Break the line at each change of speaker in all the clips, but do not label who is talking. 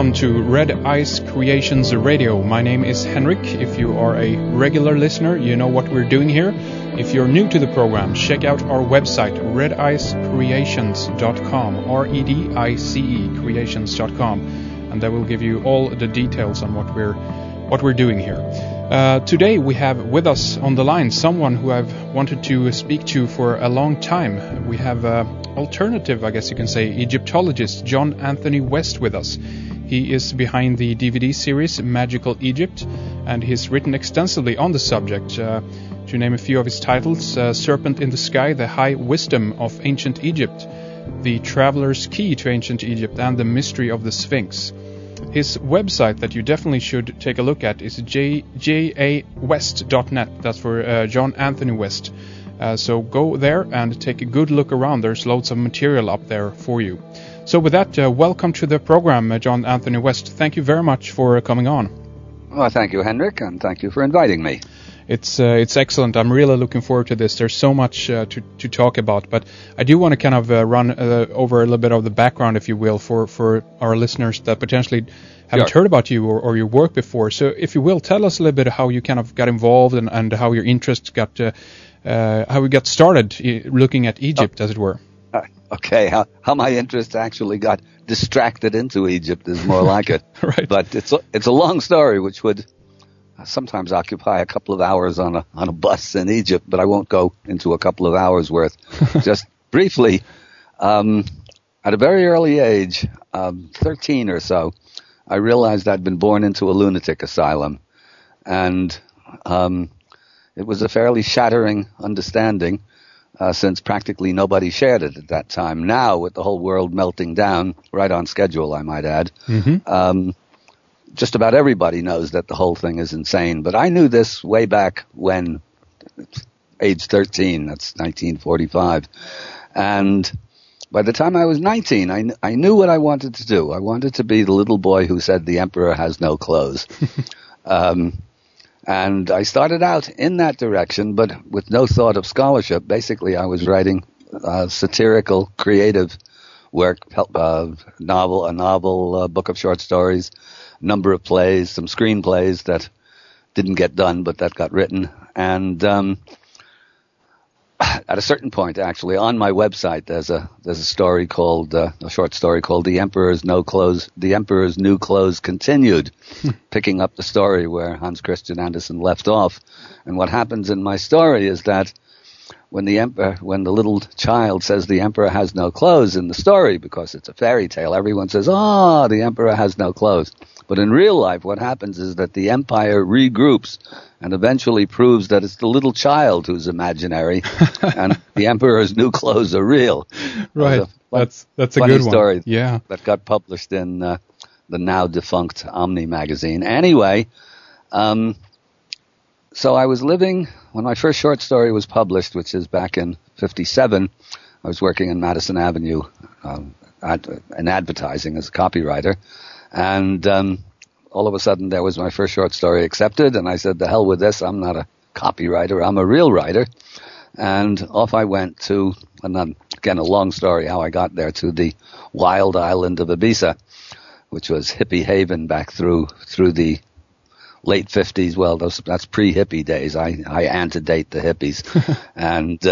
welcome to Red Ice Creations Radio. My name is Henrik. If you are a regular listener, you know what we're doing here. If you're new to the program, check out our website, redicecreations.com, REDICE creations.com, and that will give you all the details on what we're doing here. Today we have with us on the line someone who I've wanted to speak to for a long time. We have alternative, I guess you can say, Egyptologist John Anthony West with us. He is behind the DVD series Magical Egypt, and he's written extensively on the subject. To name a few of his titles, Serpent in the Sky, The High Wisdom of Ancient Egypt, The Traveler's Key to Ancient Egypt, and The Mystery of the Sphinx. His website that you definitely should take a look at is jawest.net. That's for John Anthony West. So go there and take a good look around. There's loads of material up there for you. So with that, welcome to the program, John Anthony West. Thank you very much for coming on.
Well, thank you, Henrik, and thank you for inviting me.
It's excellent. I'm really looking forward to this. There's so much to talk about, but I do want to kind of run over a little bit of the background, if you will, for our listeners that potentially haven't heard about you or your work before. So if you will, tell us a little bit how you kind of got involved and how your interests got, how we got started looking at Egypt, as it were.
Okay, how my interest actually got distracted into Egypt is more like it.
Right.
But it's a long story, which would sometimes occupy a couple of hours on a bus in Egypt, but I won't go into a couple of hours worth. Just briefly, at a very early age, 13 or so, I realized I'd been born into a lunatic asylum, and it was a fairly shattering understanding, since practically nobody shared it at that time. Now, with the whole world melting down, right on schedule, I might add, just about everybody knows that the whole thing is insane. But I knew this way back when, age 13, that's 1945. And by the time I was 19, I knew what I wanted to do. I wanted to be the little boy who said the emperor has no clothes. And I started out in that direction, but with no thought of scholarship. Basically, I was writing satirical, creative work, a novel, book of short stories, number of plays, some screenplays that didn't get done, but that got written. And at a certain point, actually, on my website, there's a story called a short story called "The Emperor's New Clothes Continued," picking up the story where Hans Christian Andersen left off. And what happens in my story is that when the little child says the emperor has no clothes in the story, because it's a fairy tale, everyone says, "Oh, the emperor has no clothes." But in real life, what happens is that the empire regroups and eventually proves that it's the little child who's imaginary and the emperor's new clothes are real.
Right. That's a
funny
good one.
Story
yeah.
That got published in the now defunct Omni magazine. Anyway, so I was living, when my first short story was published, which is back in 57, I was working in Madison Avenue in advertising as a copywriter. And all of a sudden there was my first short story accepted, and I said, the hell with this, I'm not a copywriter, I'm a real writer. And off I went to, and then, again, a long story how I got there, to the wild island of Ibiza, which was hippie haven back through the late 50s. Well, that's pre-hippie days. I antedate the hippies. and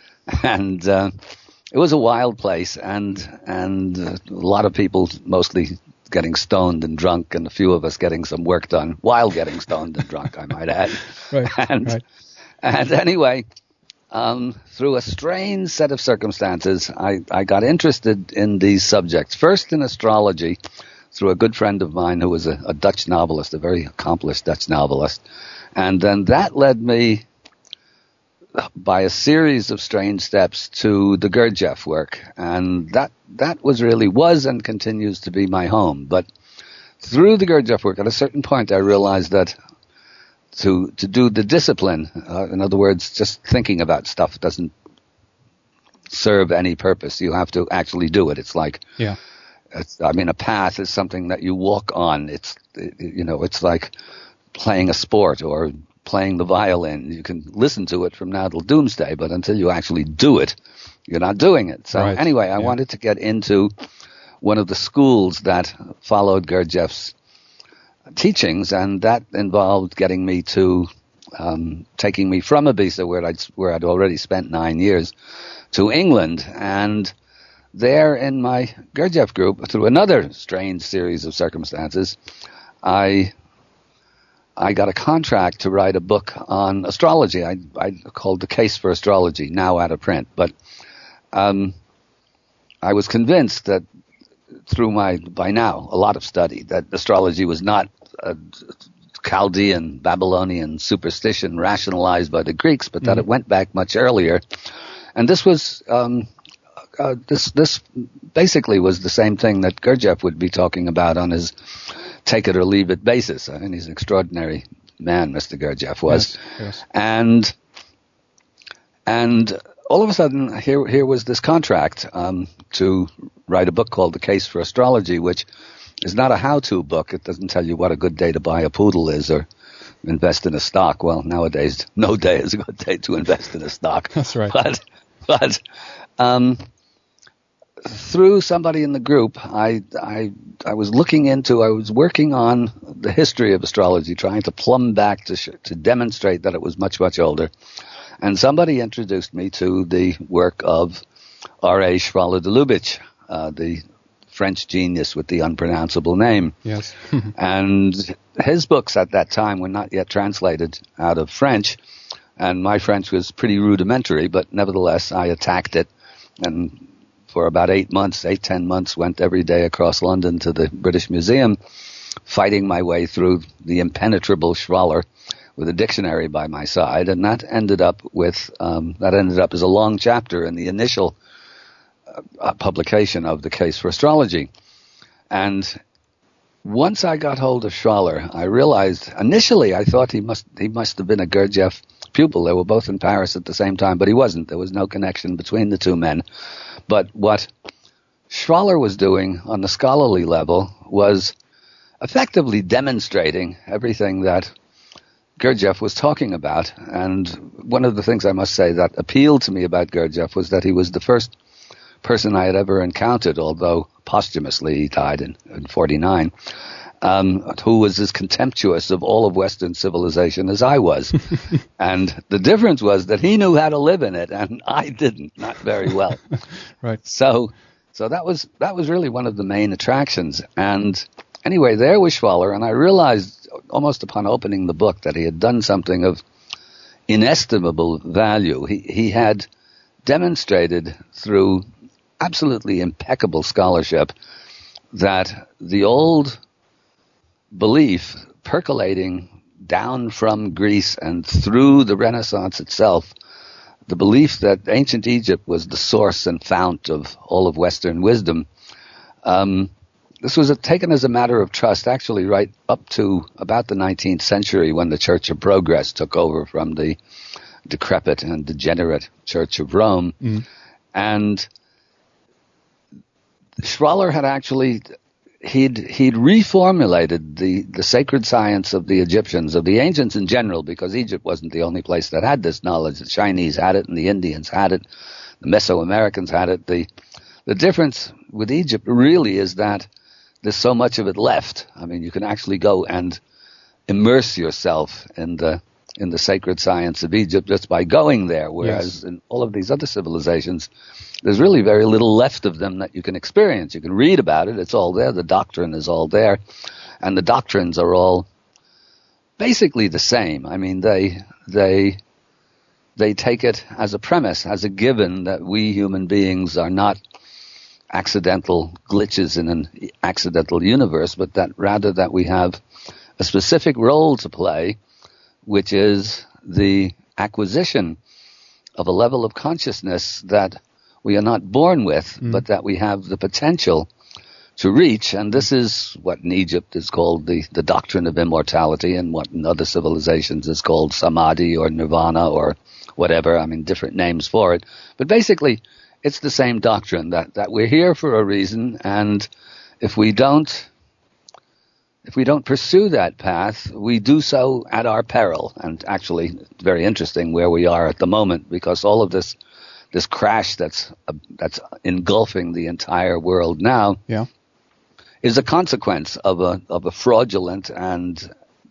it was a wild place, and a lot of people, mostly getting stoned and drunk, and a few of us getting some work done while getting stoned and drunk, I might add.
Right.
And anyway, through a strange set of circumstances, I got interested in these subjects. First in astrology, through a good friend of mine who was a Dutch novelist, a very accomplished Dutch novelist. And then that led me, by a series of strange steps, to the Gurdjieff work. And that was and continues to be my home. But through the Gurdjieff work, at a certain point, I realized that to do the discipline, in other words, just thinking about stuff doesn't serve any purpose. You have to actually do it. It's like, a path is something that you walk on. It's like playing a sport or playing the violin. You can listen to it from now till doomsday, but until you actually do it, you're not doing it. So anyway, I wanted to get into one of the schools that followed Gurdjieff's teachings, and that involved getting me to taking me from Ibiza, where I'd already spent 9 years, to England. And there in my Gurdjieff group, through another strange series of circumstances, I got a contract to write a book on astrology. I called The Case for Astrology, now out of print. But I was convinced that through by now, a lot of study, that astrology was not a Chaldean, Babylonian superstition rationalized by the Greeks, but that it went back much earlier. And this was this basically was the same thing that Gurdjieff would be talking about on his take it or leave it basis. I mean, he's an extraordinary man, Mr. Gurdjieff was.
Yes.
And all of a sudden, here was this contract to write a book called The Case for Astrology, which is not a how-to book. It doesn't tell you what a good day to buy a poodle is or invest in a stock. Well, nowadays, no day is a good day to invest in a stock.
That's right.
But through somebody in the group, I was working on the history of astrology, trying to plumb back to demonstrate that it was much, much older. And somebody introduced me to the work of R.A. Schwaller de Lubitsch, the French genius with the unpronounceable name.
Yes.
And his books at that time were not yet translated out of French, and my French was pretty rudimentary, but nevertheless I attacked it, and for about 10 months, went every day across London to the British Museum, fighting my way through the impenetrable Schwaller with a dictionary by my side, and that ended up as a long chapter in the initial publication of The Case for Astrology. And once I got hold of Schwaller, I realized initially I thought he must have been a Gurdjieff pupil. They were both in Paris at the same time, but he wasn't. There was no connection between the two men. But what Schwaller was doing on the scholarly level was effectively demonstrating everything that Gurdjieff was talking about. And one of the things I must say that appealed to me about Gurdjieff was that he was the first person I had ever encountered, although posthumously he died in 49, who was as contemptuous of all of Western civilization as I was. And the difference was that he knew how to live in it, and I didn't, not very well.
Right.
So that was really one of the main attractions. And anyway, there was Schwaller, and I realized almost upon opening the book that he had done something of inestimable value. He had demonstrated through absolutely impeccable scholarship that the old belief percolating down from Greece and through the Renaissance itself, the belief that ancient Egypt was the source and fount of all of Western wisdom, this was taken as a matter of trust actually right up to about the 19th century, when the Church of Progress took over from the decrepit and degenerate Church of Rome. And Schwaller had actually, he'd reformulated the sacred science of the Egyptians, of the ancients in general, because Egypt wasn't the only place that had this knowledge. The Chinese had it, and the Indians had it, the Mesoamericans had it. The difference with Egypt really is that there's so much of it left. I mean, you can actually go and immerse yourself in the sacred science of Egypt just by going there, whereas in all of these other civilizations, there's really very little left of them that you can experience. You can read about it. It's all there. The doctrine is all there. And the doctrines are all basically the same. I mean, they take it as a premise, as a given, that we human beings are not accidental glitches in an accidental universe, but that rather that we have a specific role to play, which is the acquisition of a level of consciousness that we are not born with, but that we have the potential to reach. And this is what in Egypt is called the doctrine of immortality, and what in other civilizations is called samadhi or nirvana or whatever. I mean, different names for it. But basically, it's the same doctrine that we're here for a reason, and if we don't pursue that path, we do so at our peril. And actually, it's very interesting where we are at the moment, because all of this this crash that's engulfing the entire world now, is a consequence of a fraudulent and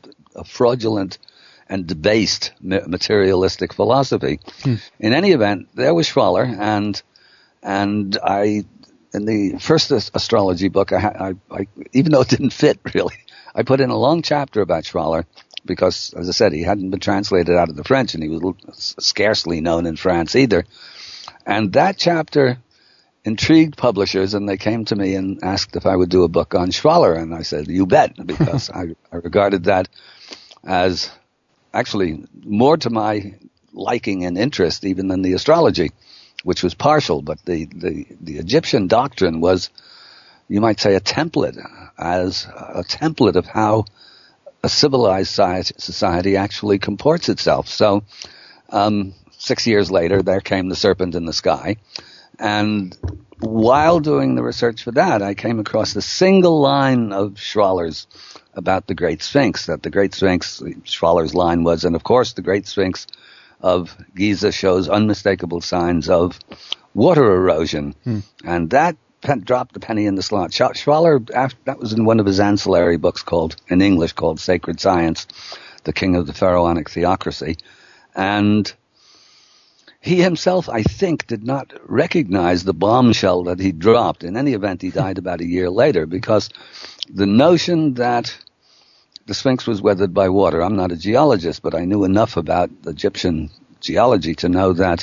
debased materialistic philosophy. In any event, there was Schwaller, and I, in the first astrology book, I even though it didn't fit really, I put in a long chapter about Schwaller because, as I said, he hadn't been translated out of the French, and he was scarcely known in France either. And that chapter intrigued publishers, and they came to me and asked if I would do a book on Schwaller, and I said, you bet, because I regarded that as actually more to my liking and interest even than the astrology, which was partial. But the Egyptian doctrine was, you might say, a template of how a civilized society actually comports itself. So 6 years later, there came The Serpent in the Sky. And while doing the research for that, I came across a single line of Schwaller's about the Great Sphinx, that the Great Sphinx, Schwaller's line was, and of course the Great Sphinx of Giza shows unmistakable signs of water erosion. And that dropped the penny in the slot. Schwaller, that was in one of his ancillary books in English called Sacred Science, The King of the Pharaonic Theocracy. And he himself, I think, did not recognize the bombshell that he dropped. In any event, he died about a year later, because the notion that the Sphinx was weathered by water, I'm not a geologist, but I knew enough about Egyptian geology to know that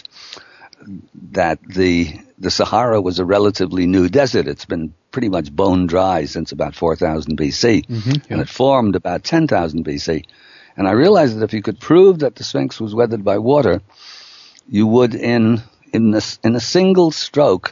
the Sahara was a relatively new desert. It's been pretty much bone dry since about 4000 BC, and it formed about 10,000 BC. And I realized that if you could prove that the Sphinx was weathered by water, you would, in a single stroke,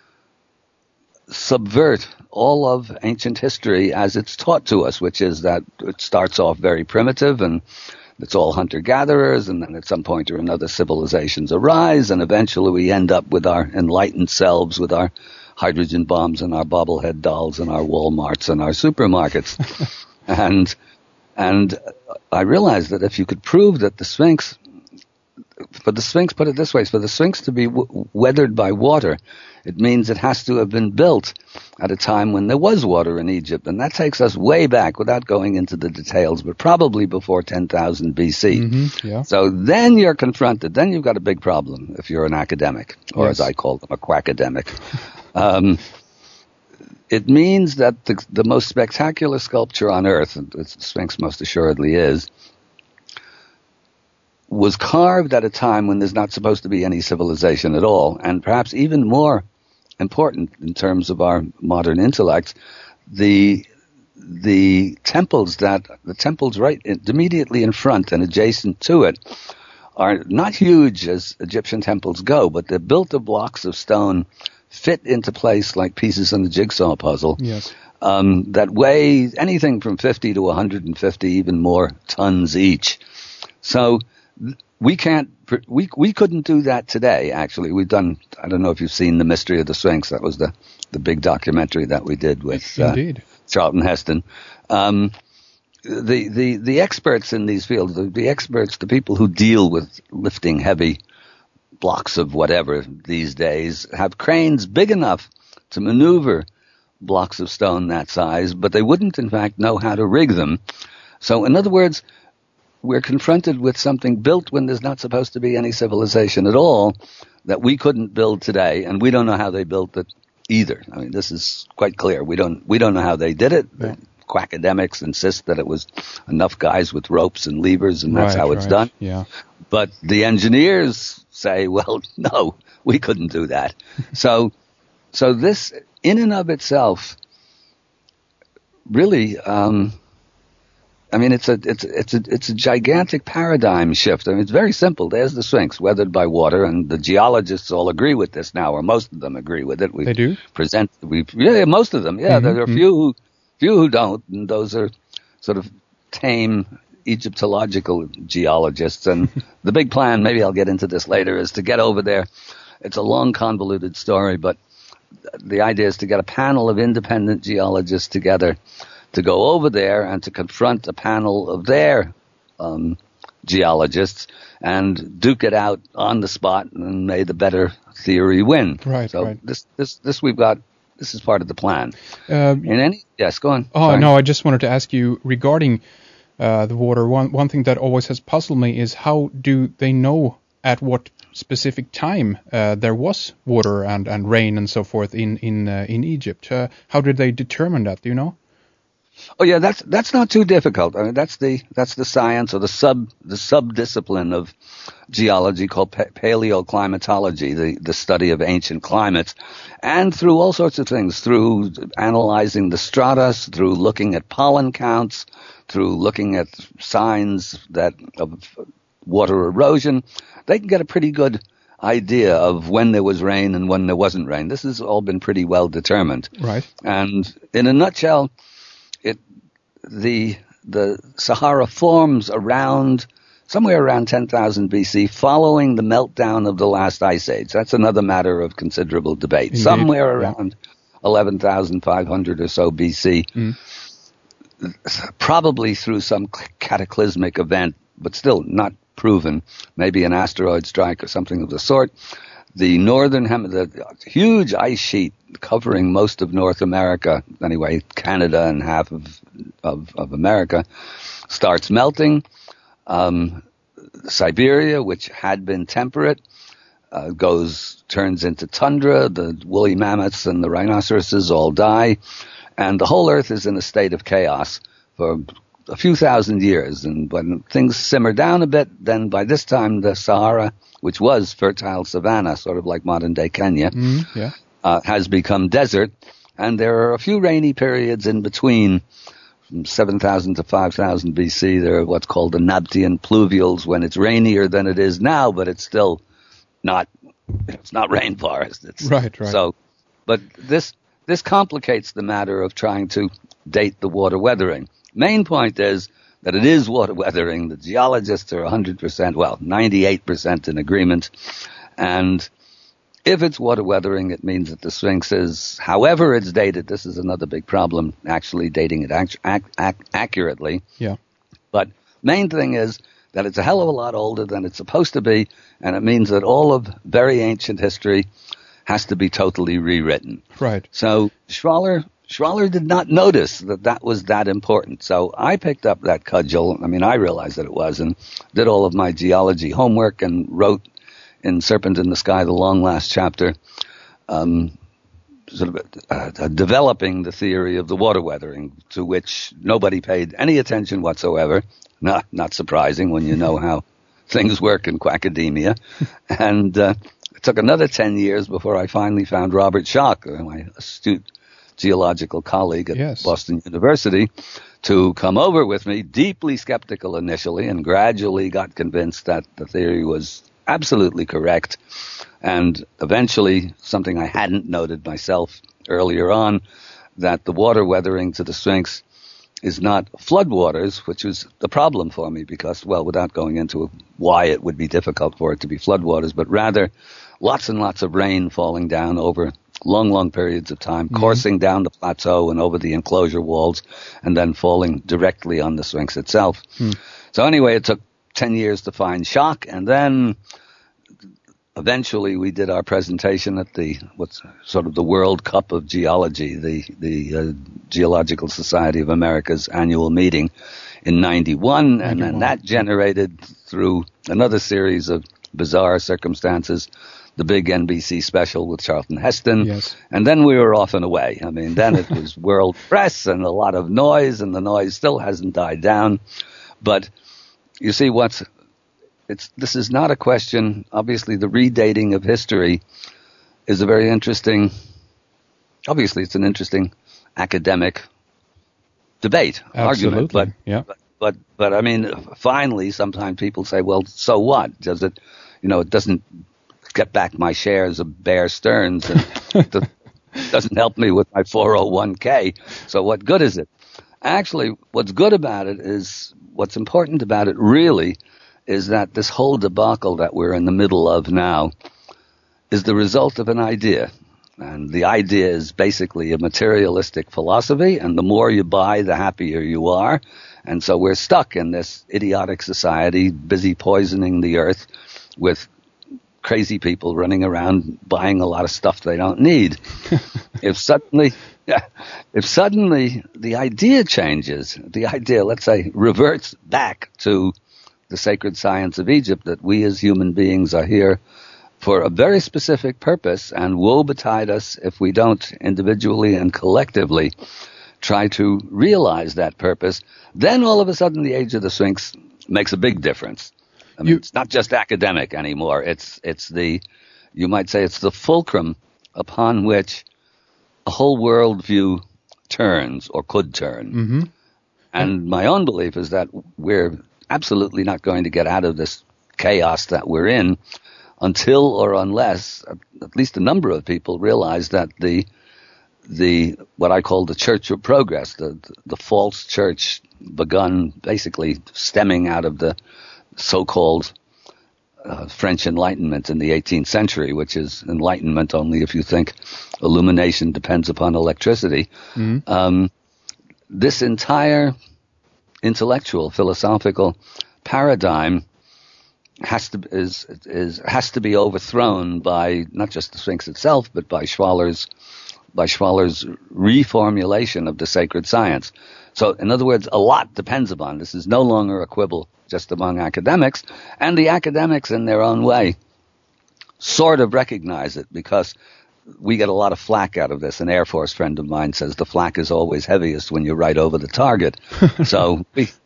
subvert all of ancient history as it's taught to us, which is that it starts off very primitive and it's all hunter-gatherers, and then at some point or another civilizations arise, and eventually we end up with our enlightened selves, with our hydrogen bombs and our bobblehead dolls and our Walmarts and our supermarkets. and I realized that if you could prove that the Sphinx, put it this way, for the Sphinx to be weathered by water, it means it has to have been built at a time when there was water in Egypt. And that takes us way back, without going into the details, but probably before 10,000 BC. So then you're confronted. Then you've got a big problem if you're an academic, or as I call them, a quackademic. It means that the most spectacular sculpture on Earth, and the Sphinx most assuredly is, was carved at a time when there's not supposed to be any civilization at all. And perhaps even more important in terms of our modern intellect, the temples right immediately in front and adjacent to it are not huge as Egyptian temples go, but they're built of blocks of stone, fit into place like pieces in the jigsaw puzzle. That weigh anything from 50 to 150, even more tons each. So we couldn't do that today, actually. We've done, I don't know if you've seen The Mystery of the Sphinx. That was the big documentary that we did with Charlton Heston. The experts in these fields, the people who deal with lifting heavy blocks of whatever these days, have cranes big enough to maneuver blocks of stone that size, but they wouldn't, in fact, know how to rig them. So, in other words, we're confronted with something built when there's not supposed to be any civilization at all that we couldn't build today, and we don't know how they built it either. I mean, this is quite clear. We don't know how they did it. The quackademics insist that it was enough guys with ropes and levers, and that's how it's done. But the engineers say, well, no, we couldn't do that. So this, in and of itself, really, I mean, it's a gigantic paradigm shift. I mean, it's very simple. There's the Sphinx, weathered by water, and the geologists all agree with this now, or most of them agree with it.
They do?
Most of them. Yeah, there are a few who don't, and those are sort of tame Egyptological geologists. And the big plan, maybe I'll get into this later, is to get over there. It's a long, convoluted story, but the idea is to get a panel of independent geologists together to go over there and to confront a panel of their geologists and duke it out on the spot, and may the better theory win.
Right.
So
right.
this we've got. This is part of the plan. Yes, go on.
Oh, sorry. No, I just wanted to ask you regarding the water. One thing that always has puzzled me is how do they know at what specific time there was water and rain and so forth in Egypt? How did they determine that? Do you know?
Oh yeah, that's not too difficult. I mean, that's the science or the subdiscipline of geology called paleoclimatology, the study of ancient climates, and through all sorts of things, through analyzing the stratus, through looking at pollen counts, through looking at signs of water erosion, they can get a pretty good idea of when there was rain and when there wasn't rain. This has all been pretty well determined.
Right.
And in a nutshell, the Sahara forms somewhere around 10,000 BC, following the meltdown of the last ice age. That's another matter of considerable debate. Indeed. Somewhere around 11,500 or so BC, probably through some cataclysmic event, but still not proven, maybe an asteroid strike or something of the sort. The the huge ice sheet covering most of North America, anyway, Canada and half of America, starts melting. Siberia, which had been temperate, turns into tundra. The woolly mammoths and the rhinoceroses all die, and the whole Earth is in a state of chaos for a few thousand years. And when things simmer down a bit, then by this time the Sahara, which was fertile savanna, sort of like modern-day Kenya, has become desert, and there are a few rainy periods in between. From 7,000 to 5,000 BC, there are what's called the Nabataean pluvials, when it's rainier than it is now, but it's still not rainforest.
Right.
So, but this complicates the matter of trying to date the water weathering. Main point is that it is water weathering. The geologists are 98% in agreement. And if it's water weathering, it means that the Sphinx is, however it's dated, this is another big problem, actually dating it accurately.
Yeah.
But main thing is that it's a hell of a lot older than it's supposed to be, and it means that all of very ancient history has to be totally rewritten.
Right.
So Schwaller did not notice that was that important. So I picked up that cudgel. I mean, I realized that it was, and did all of my geology homework and wrote in Serpent in the Sky, the long last chapter, developing the theory of the water weathering, to which nobody paid any attention whatsoever. Not surprising when you know how things work in quackademia. And it took another 10 years before I finally found Robert Schoch, my astute geological colleague at Boston University, to come over with me, deeply skeptical initially, and gradually got convinced that the theory was absolutely correct. And eventually, something I hadn't noted myself earlier on, that the water weathering to the Sphinx is not floodwaters, which was the problem for me because, well, without going into why it would be difficult for it to be floodwaters, but rather lots and lots of rain falling down over long periods of time, coursing down the plateau and over the enclosure walls, and then falling directly on the Sphinx itself. So anyway, it took 10 years to find Schoch, and then eventually we did our presentation at what's sort of the World Cup of Geology, the Geological Society of America's annual meeting in 91, and then that generated, through another series of bizarre circumstances, the big NBC special with Charlton Heston.
Yes. And
then we were off and away. I mean, then it was world press and a lot of noise, and the noise still hasn't died down. But you see, this is not a question. Obviously, the redating of history is a very interesting, obviously it's an interesting academic debate, argument. But I mean, finally, sometimes people say, well, so what? Does it, it doesn't get back my shares of Bear Stearns, and it doesn't help me with my 401k. So what good is it? Actually, what's good about it is, what's important about it really is that this whole debacle that we're in the middle of now is the result of an idea. And the idea is basically a materialistic philosophy, and the more you buy, the happier you are. And so we're stuck in this idiotic society, busy poisoning the earth with crazy people running around buying a lot of stuff they don't need. If suddenly the idea changes, the idea, let's say, reverts back to the sacred science of Egypt, that we as human beings are here for a very specific purpose, and woe betide us if we don't individually and collectively try to realize that purpose, then all of a sudden the age of the Sphinx makes a big difference. I mean, it's not just academic anymore. It's you might say it's the fulcrum upon which a whole worldview turns or could turn.
Mm-hmm.
And my own belief is that we're absolutely not going to get out of this chaos that we're in until or unless at least a number of people realize that the what I call the Church of Progress, the false church begun basically stemming out of the so-called French Enlightenment in the 18th century, which is enlightenment only if you think illumination depends upon electricity. Mm-hmm. This entire intellectual, philosophical paradigm has to be overthrown by not just the Sphinx itself, but by Schwaller's reformulation of the sacred science. So, in other words, a lot depends upon this. Is no longer a quibble just among academics, and the academics in their own way sort of recognize it, because we get a lot of flack out of this. An Air Force friend of mine says the flack is always heaviest when you're right over the target. So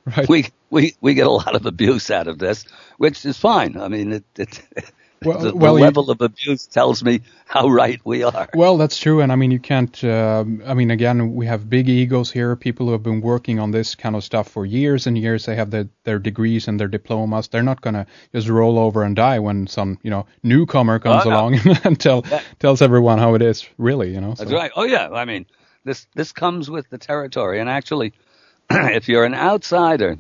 we get a lot of abuse out of this, which is fine. I mean, the level of abuse tells me how right we are.
Well, that's true. And I mean, you can't, again, we have big egos here, people who have been working on this kind of stuff for years and years. They have their degrees and their diplomas. They're not going to just roll over and die when some, newcomer comes along and tells everyone how it is, really, So.
That's right. Oh, yeah. I mean, this comes with the territory. And actually, if you're an outsider,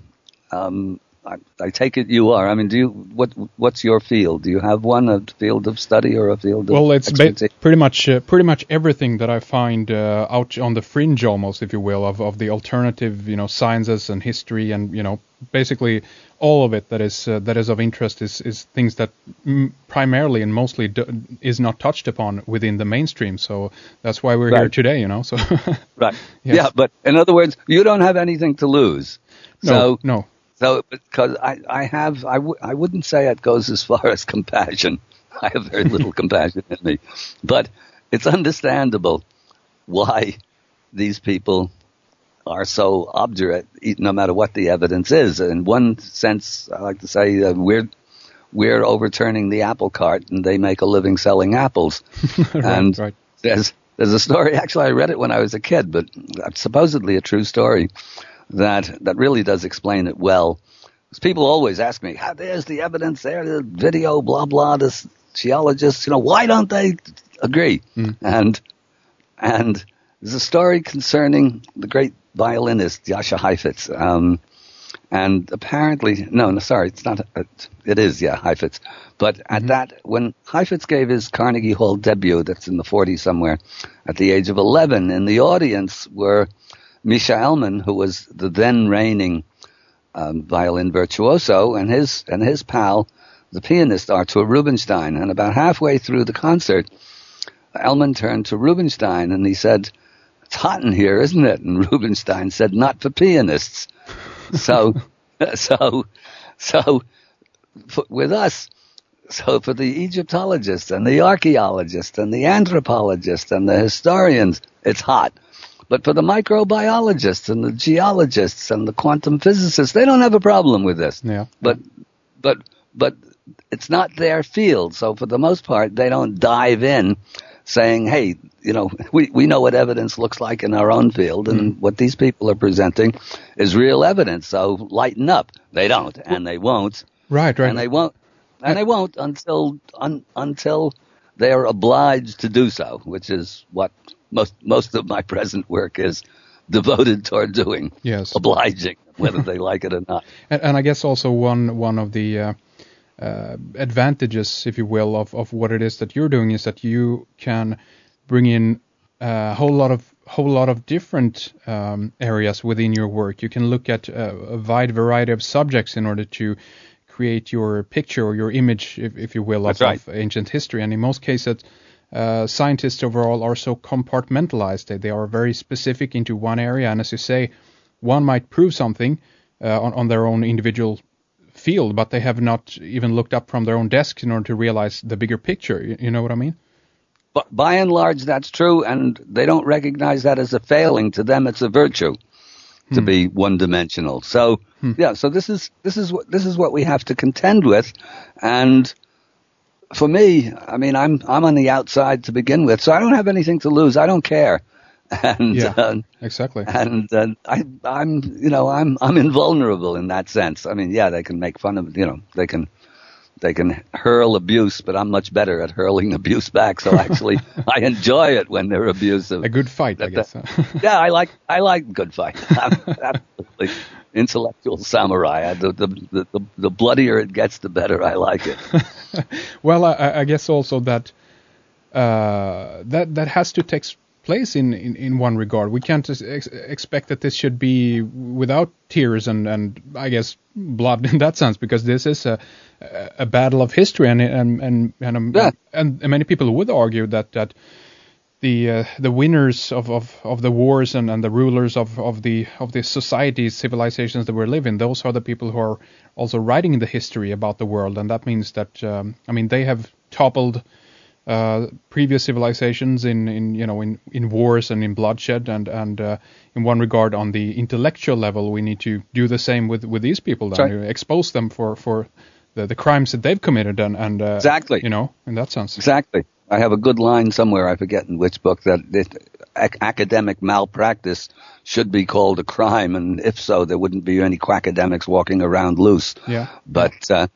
I take it you are. I mean, what's your field? Do you have one, a field of study or a field of
Well, it's pretty much everything that I find out on the fringe, almost, if you will, of the alternative, sciences and history, and basically all of it that is of interest is things that primarily and mostly is not touched upon within the mainstream. So that's why we're here today, So
right,
yes.
Yeah. But in other words, you don't have anything to lose.
No.
So, because I wouldn't say it goes as far as compassion. I have very little compassion in me. But it's understandable why these people are so obdurate, no matter what the evidence is. In one sense, I like to say we're overturning the apple cart, and they make a living selling apples.
Right.
There's a story, actually I read it when I was a kid, but supposedly a true story, that really does explain it well. Because people always ask me, there's the evidence, there's the video, blah, blah, the geologists, why don't they agree? Mm. And there's a story concerning the great violinist, Jascha Heifetz. And apparently, it's not, it is, Heifetz. But at that, when Heifetz gave his Carnegie Hall debut, that's in the 40s somewhere, at the age of 11, in the audience were Misha Elman, who was the then reigning violin virtuoso, and his pal, the pianist Artur Rubinstein. And about halfway through the concert, Elman turned to Rubinstein and he said, "It's hot in here, isn't it?" And Rubinstein said, "Not for pianists." So with us, so for the Egyptologists and the archaeologists and the anthropologists and the historians, it's hot. But for the microbiologists and the geologists and the quantum physicists, they don't have a problem with this.
Yeah.
But it's not their field. So for the most part, they don't dive in saying, hey, we know what evidence looks like in our own field, and what these people are presenting is real evidence. So lighten up. They don't, and they won't.
Right.
And they won't. And they won't until they are obliged to do so, which is what most of my present work is devoted toward doing.
Yes.
Obliging, whether they like it or not.
And I guess also one of the advantages, if you will, of what it is that you're doing is that you can bring in a whole lot of whole lot of different areas within your work. You can look at a wide variety of subjects in order to create your picture or your image, if you will, of ancient history. And in most cases, scientists overall are so compartmentalized. They are very specific into one area. And as you say, one might prove something on their own individual field, but they have not even looked up from their own desks in order to realize the bigger picture. You know what I mean?
But by and large, that's true, and they don't recognize that as a failing. To them, it's a virtue to be one-dimensional. So, so this is what we have to contend with. And for me, I mean, I'm on the outside to begin with, so I don't have anything to lose. I don't care. And
exactly.
And I'm invulnerable in that sense. I mean, they can make fun of, they can hurl abuse, but I'm much better at hurling abuse back. So actually, I enjoy it when they're abusive.
A good fight, I guess.
I like good fight. I'm absolutely intellectual samurai. The bloodier it gets, the better I like it.
Well, I guess also that that has to take place in one regard. We can't expect that this should be without tears and I guess blood in that sense, because this is a battle of history, and many people would argue that the winners of the wars and the rulers of the societies, civilizations that we live in, those are the people who are also writing the history about the world, and that means that they have toppled previous civilizations in wars and in bloodshed, and in one regard, on the intellectual level, we need to do the same with these people, then, to expose them for the crimes that they've committed, and
exactly,
in that sense.
Exactly. I have a good line somewhere, I forget in which book, that academic malpractice should be called a crime, and if so, there wouldn't be any quackademics walking around loose.
Yeah.
But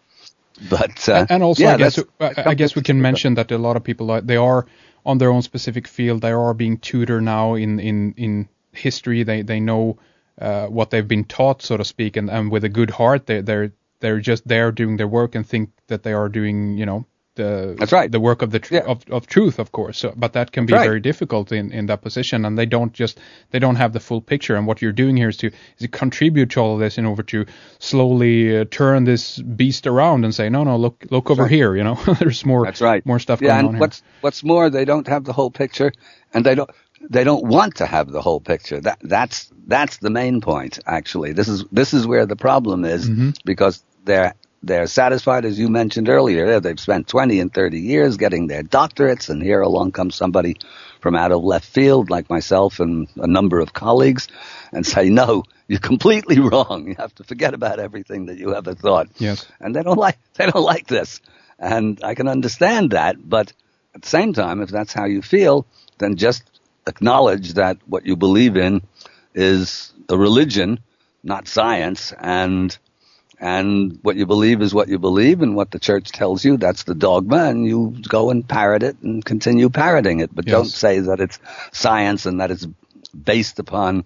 and also, I guess we can mention that a lot of people, they are on their own specific field. They are being tutored now in history. They know what they've been taught, so to speak, and with a good heart, they're just there doing their work and think that they are doing the work of of truth, of course. So, but that can be very difficult in that position, and they don't have the full picture. And what you're doing here is to contribute to all of this in order to slowly turn this beast around and say, no, look over here. There's more. That's right. More stuff going on here.
What's more, they don't have the whole picture, and they don't want to have the whole picture. That's the main point. Actually, this is where the problem is, because they're satisfied, as you mentioned earlier. They've spent 20 and 30 years getting their doctorates, and here along comes somebody from out of left field, like myself and a number of colleagues, and say, no, you're completely wrong. You have to forget about everything that you ever thought.
Yes.
And they don't like this. And I can understand that, but at the same time, if that's how you feel, then just acknowledge that what you believe in is a religion, not science, and what you believe is what you believe, and what the church tells you, that's the dogma, and you go and parrot it and continue parroting it. But don't say that it's science and that it's based upon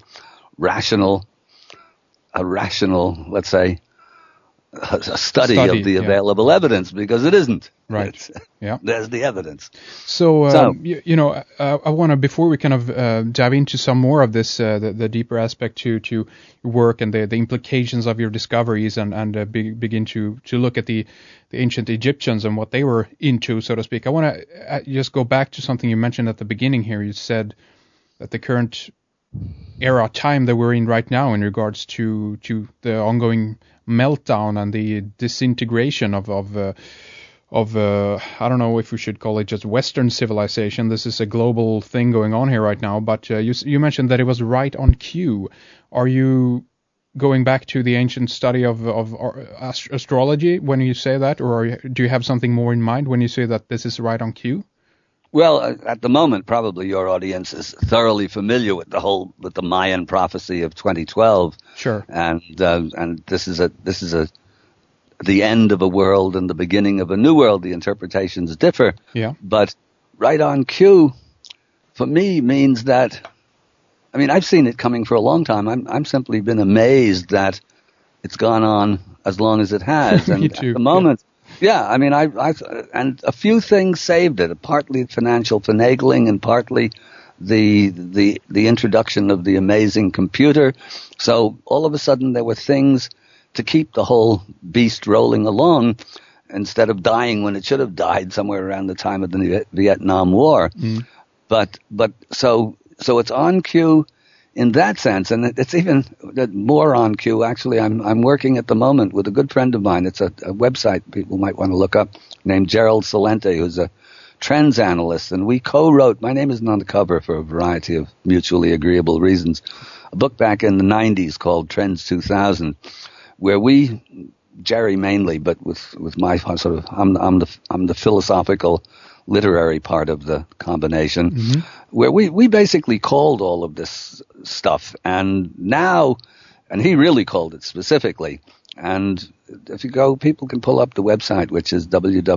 a rational, let's say, a study of the available evidence, because it isn't.
Right.
There's the evidence.
So I want to, before we kind of dive into some more of this, the deeper aspect to your work and the implications of your discoveries, and begin to look at the ancient Egyptians and what they were into, so to speak. I want to just go back to something you mentioned at the beginning here. You said that the current time that we're in right now, in regards to the ongoing meltdown and the disintegration of I don't know if we should call it just Western civilization. This is a global thing going on here right now. But you mentioned that it was right on cue. Are you going back to the ancient study of astrology when you say that, or do you have something more in mind when you say that this is right on cue?
Well, at the moment, probably your audience is thoroughly familiar with the Mayan prophecy of 2012.
Sure.
And this is the end of a world and the beginning of a new world. The interpretations differ.
Yeah.
But right on cue, for me, means that, I mean, I've seen it coming for a long time. I'm simply been amazed that it's gone on as long as it has. And
Me too.
At the moment. Yeah, I mean, and a few things saved it. Partly financial finagling, and partly the introduction of the amazing computer. So all of a sudden there were things to keep the whole beast rolling along instead of dying when it should have died somewhere around the time of the Vietnam War. But so it's on cue in that sense, and it's even more on cue. Actually, I'm working at the moment with a good friend of mine. It's a website people might want to look up, named Gerald Celente, who's a trends analyst, and we co-wrote, my name isn't on the cover for a variety of mutually agreeable reasons, a book back in the 90s called Trends 2000, where we, Jerry mainly, but with my sort of, I'm the philosophical literary part of the combination, where we basically called all of this stuff, and now, and he really called it specifically, and if you go, people can pull up the website, which is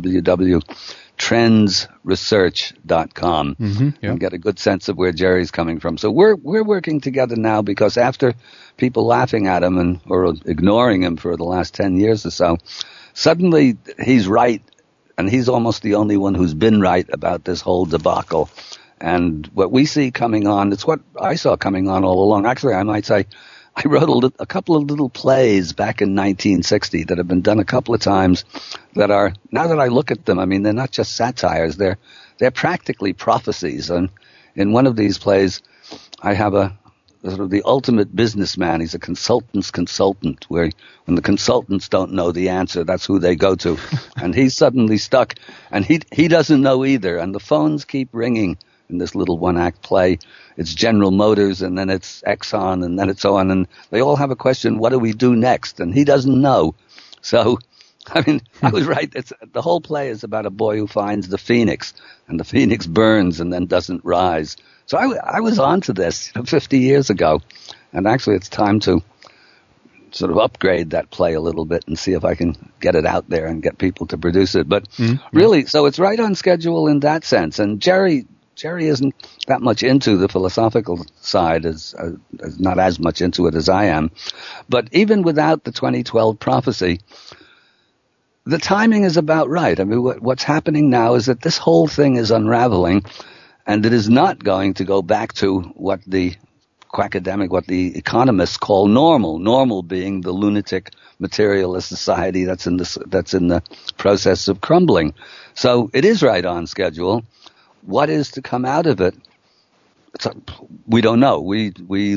www.trendsresearch.com, and get a good sense of where Jerry's coming from. So we're working together now, because after people laughing at him or ignoring him for the last 10 years or so, suddenly he's right, and he's almost the only one who's been right about this whole debacle. And what we see coming on, it's what I saw coming on all along. Actually, I might say I wrote a couple of little plays back in 1960 that have been done a couple of times that are, now that I look at them, I mean, they're not just satires, they're practically prophecies. And in one of these plays, I have a sort of the ultimate businessman. He's a consultant's consultant, where when the consultants don't know the answer, that's who they go to. And he's suddenly stuck, and he doesn't know either. And the phones keep ringing in this little one-act play. It's General Motors, and then it's Exxon, and then it's so on. And they all have a question, what do we do next? And he doesn't know. So, I mean, I was right. The whole play is about a boy who finds the phoenix, and the phoenix burns and then doesn't rise. So I was onto this 50 years ago, and actually it's time to sort of upgrade that play a little bit and see if I can get it out there and get people to produce it. But really, so it's right on schedule in that sense. And Jerry isn't that much into the philosophical side, as not as much into it as I am. But even without the 2012 prophecy, the timing is about right. I mean, what's happening now is that this whole thing is unraveling, and it is not going to go back to what the economists call normal. Normal being the lunatic materialist society that's in the process of crumbling. So it is right on schedule. What is to come out of it? We don't know. We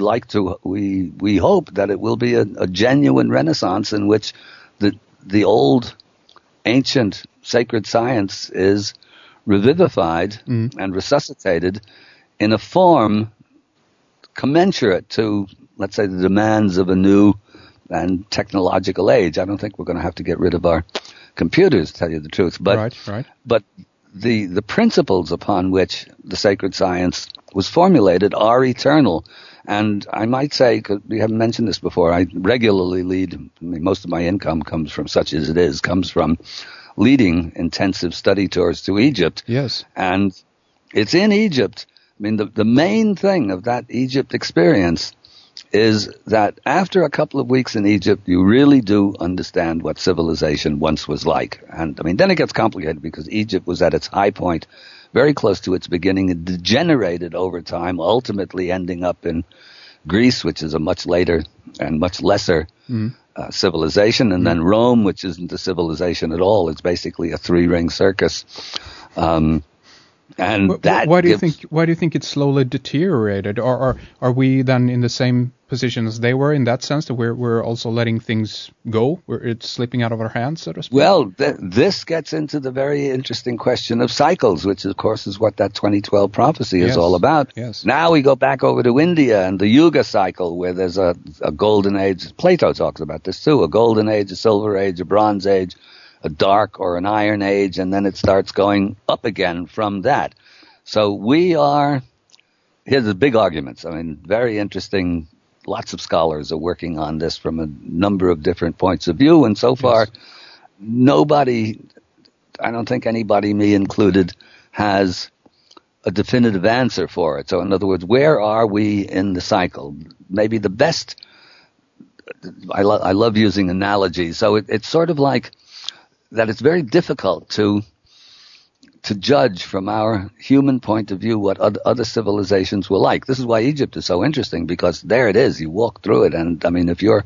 hope that it will be a genuine renaissance in which the old ancient sacred science is revivified and resuscitated in a form commensurate to, let's say, the demands of a new and technological age. I don't think we're going to have to get rid of our computers, to tell you the truth. But
right.
But the principles upon which the sacred science was formulated are eternal. And I might say, because we haven't mentioned this before, I regularly most of my income comes from, such as it is, comes from leading intensive study tours to Egypt.
Yes.
And it's in Egypt. I mean, the main thing of that Egypt experience is that after a couple of weeks in Egypt, you really do understand what civilization once was like. And I mean, then it gets complicated, because Egypt was at its high point, very close to its beginning. It degenerated over time, ultimately ending up in Greece, which is a much later and much lesser civilization, and then Rome, which isn't a civilization at all. It's basically a three-ring circus. And
why do you think it slowly deteriorated? Or are we then in the same position as they were, in that sense, that we're also letting things go, where it's slipping out of our hands, so to speak?
Well, this gets into the very interesting question of cycles, which of course is what that 2012 prophecy is all about.
Yes.
Now we go back over to India and the Yuga cycle, where there's a golden age. Plato talks about this too: a golden age, a silver age, a bronze age, a dark or an iron age, and then it starts going up again from that. So here's the big arguments. I mean, very interesting. Lots of scholars are working on this from a number of different points of view, and so far, nobody, I don't think anybody, me included, has a definitive answer for it. So in other words, where are we in the cycle? Maybe the best, I love using analogies. So it's sort of like that it's very difficult to to judge from our human point of view what other civilizations were like. This is why Egypt is so interesting, because there it is. You walk through it, and I mean, if your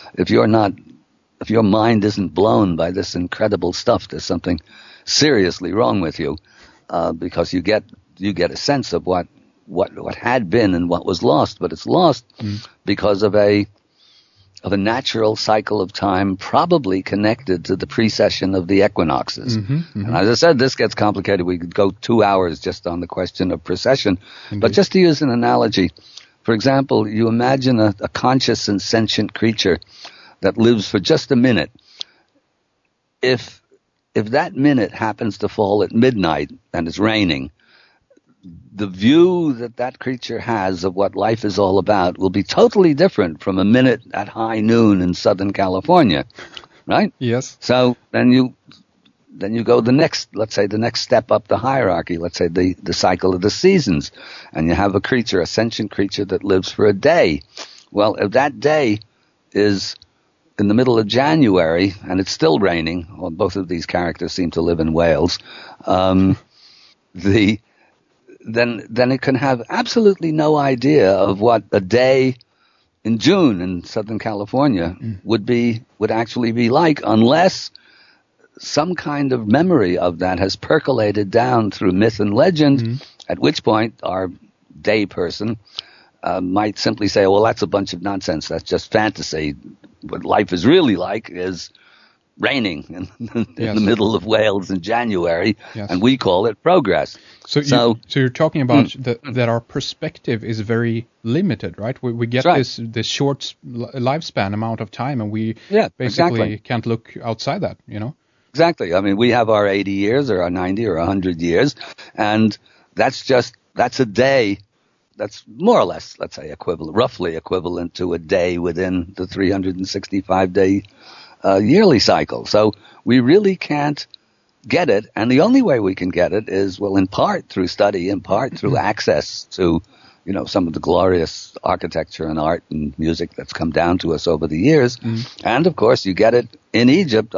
mind isn't blown by this incredible stuff, there's something seriously wrong with you, because you get a sense of what had been and what was lost, but it's lost because of a natural cycle of time, probably connected to the precession of the equinoxes. And as I said, this gets complicated. We could go 2 hours just on the question of precession. Indeed. But just to use an analogy, for example, you imagine a conscious and sentient creature that lives for just a minute. If that minute happens to fall at midnight and it's raining, the view that creature has of what life is all about will be totally different from a minute at high noon in Southern California, right?
Yes.
So then you go the next step up the hierarchy, let's say the cycle of the seasons, and you have a sentient creature that lives for a day. Well, if that day is in the middle of January and it's still raining, well, both of these characters seem to live in Wales, then it can have absolutely no idea of what a day in June in Southern California would actually be like, unless some kind of memory of that has percolated down through myth and legend, at which point our day person might simply say, well, that's a bunch of nonsense. That's just fantasy. What life is really like is raining in the middle of Wales in January, and we call it progress.
So you're talking about that our perspective is very limited, right? We get this short lifespan amount of time, and we basically can't look outside that, you know?
Exactly. I mean, we have our 80 years or our 90 or 100 years, and that's a day. That's more or less, let's say, roughly equivalent to a day within the 365-day yearly cycle. So we really can't get it, and the only way we can get it is, well, in part through study, in part through access to, some of the glorious architecture and art and music that's come down to us over the years. And of course, you get it in Egypt,